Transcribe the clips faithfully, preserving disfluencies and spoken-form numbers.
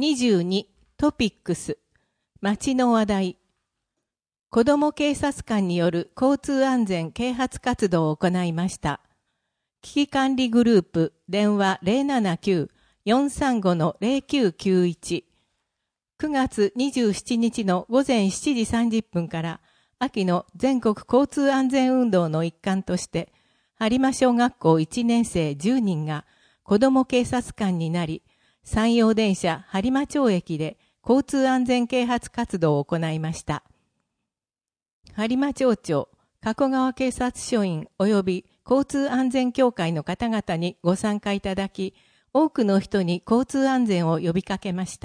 にじゅうにトピックス街の話題。子ども警察官による交通安全啓発活動を行いました。危機管理グループ電話 ゼロななきゅう よんさんご の ゼロきゅうきゅういち。くがつにじゅうしちにちの午前しちじさんじゅっぷんから秋の全国交通安全運動の一環として播磨小学校いちねんせいじゅうにんが子ども警察官になり、山陽電車播磨町駅で交通安全啓発活動を行いました。播磨町長、加古川警察署員及び交通安全協会の方々にご参加いただき、多くの人に交通安全を呼びかけました。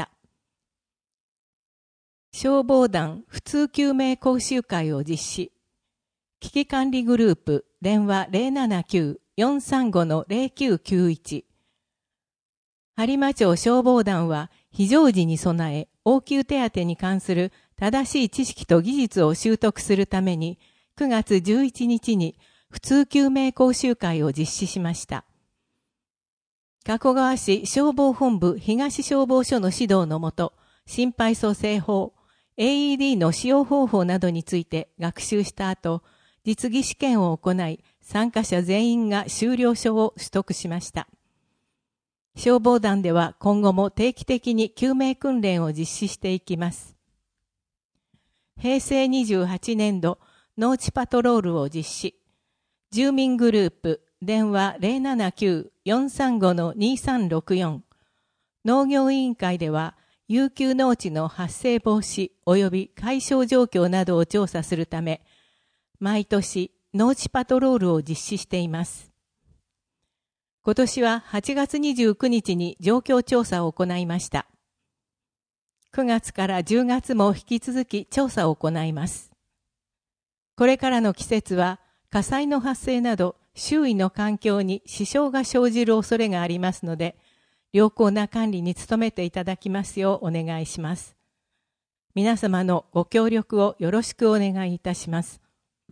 消防団普通救命講習会を実施。危機管理グループ電話 ゼロななきゅう よんさんご の ゼロきゅうきゅういち。播磨町消防団は非常時に備え、応急手当に関する正しい知識と技術を習得するために、くがつじゅういちにちに普通救命講習会を実施しました。加古川市消防本部東消防署の指導のもと、心肺蘇生法、エーイーディー の使用方法などについて学習した後、実技試験を行い、参加者全員が修了証を取得しました。消防団では今後も定期的に救命訓練を実施していきます。へいせいにじゅうはちねんど農地パトロールを実施。住民グループ電話 ゼロななきゅう よんさんご の にさんろくよん。農業委員会では遊休農地の発生防止及び解消状況などを調査するため、毎年農地パトロールを実施しています。今年ははちがつにじゅうくにちに状況調査を行いました。くがつからじゅうがつも引き続き調査を行います。これからの季節は火災の発生など周囲の環境に支障が生じる恐れがありますので、良好な管理に努めていただきますようお願いします。皆様のご協力をよろしくお願いいたします。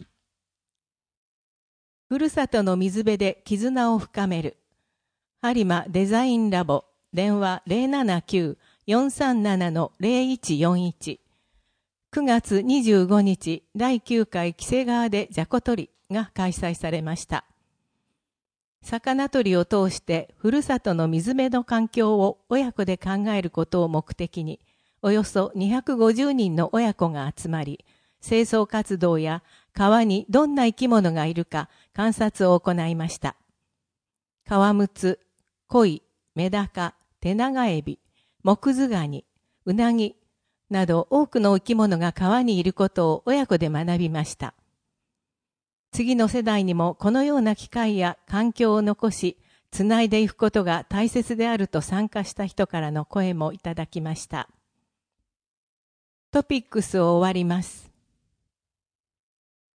ふるさとの水辺で絆を深める。播磨デザインラボ電話 ゼロななきゅう よんさんなな の ゼロいちよんいち。くがつにじゅうごにちだいきゅうかい黄瀬川でじゃこ取りが開催されました。魚取りを通してふるさとの水辺の環境を親子で考えることを目的に、およそにひゃくごじゅうにんの親子が集まり、清掃活動や川にどんな生き物がいるか観察を行いました。カワムツ、コイ、メダカ、テナガエビ、モクズガニ、ウナギなど多くの生き物が川にいることを親子で学びました。次の世代にもこのような機会や環境を残し、つないでいくことが大切であると参加した人からの声もいただきました。トピックスを終わります。